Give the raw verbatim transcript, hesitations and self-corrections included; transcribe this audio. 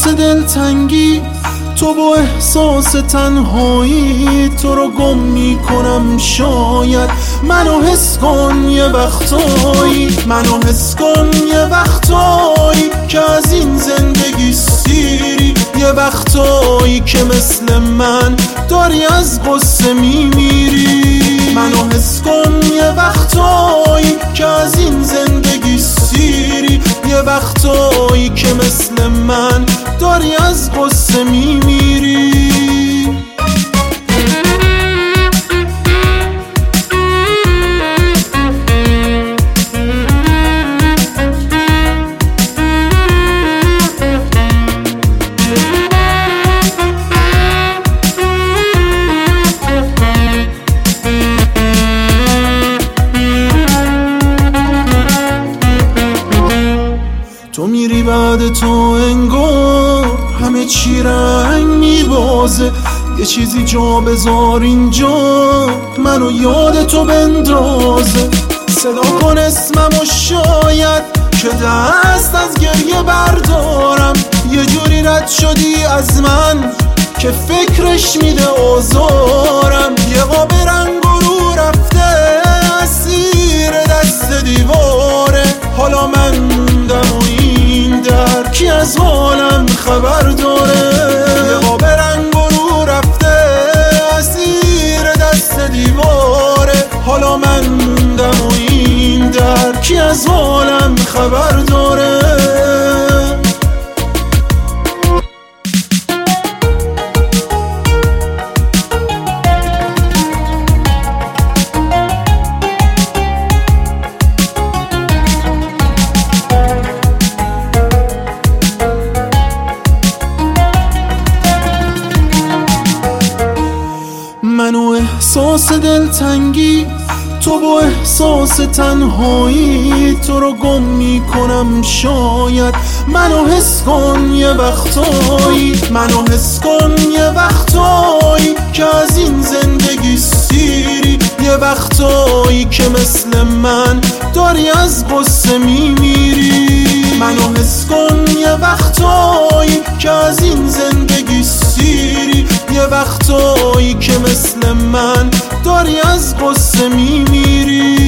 احساس دلتنگی، تو با احساس تنهایی، تو رو گم میکنم شاید. منو حس کن یه وقتایی، منو حس کن یه وقتایی که از این زندگی سیری، یه وقتایی که مثل من داری از غصه میمیری. منو حس کن یه وقتایی که از این زندگی سیری، یه وقتایی که مثل من داری از غصه میمیری. تو میری بعد تو انگار همه چی رنگ میبازه، یه چیزی جا بذار اینجا منو یاد تو بندازه. صدا کن اسممو شاید که دست از گریه بردارم، یه جوری رد شدی از من که فکرش میده آزارم. یه قاب رنگ و رو رفته اسیر دست دیواره، حالا من موندم و این در کی از حالم خبر داره. یه قاب رنگ و رو رفته اسیر دست دیواره، حالا من موندم و این در کی از حالم خبر داره. منو احساس دلتنگی، تو با احساس تنهایی، تو رو گم میکنم شاید. منو حس کن یه وقتایی، منو حس کن یه وقتایی که از این زندگی سیری، یه وقتایی که مثل من داری از غصه میمیری. منو حس کن یه وقتایی که از این زندگی سیری، یه وقتایی که مثل من داری از غصه میمیری.